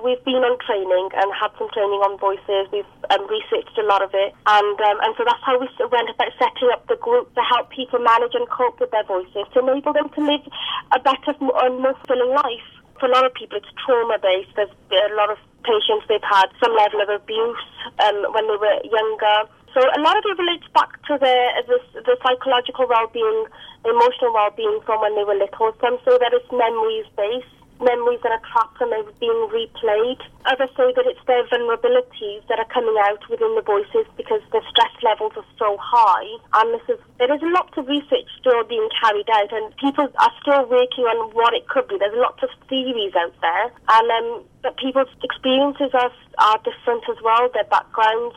we've been on training and had some training on voices. We've researched a lot of it, and so that's how we went about setting up the group to help people manage and cope with their voices, to enable them to live a better and more fulfilling life. For a lot of people, it's trauma-based. There's a lot of patients, they've had some level of abuse when they were younger. So a lot of it relates back to the psychological well-being, emotional well-being from when they were little. Some say that it's memories-based, memories that are trapped and they're being replayed. Others say that it's their vulnerabilities that are coming out within the voices because the stress levels are so high. And there is a lot of research still being carried out, and people are still working on what it could be. There's lots of theories out there, and but people's experiences are different as well, their backgrounds.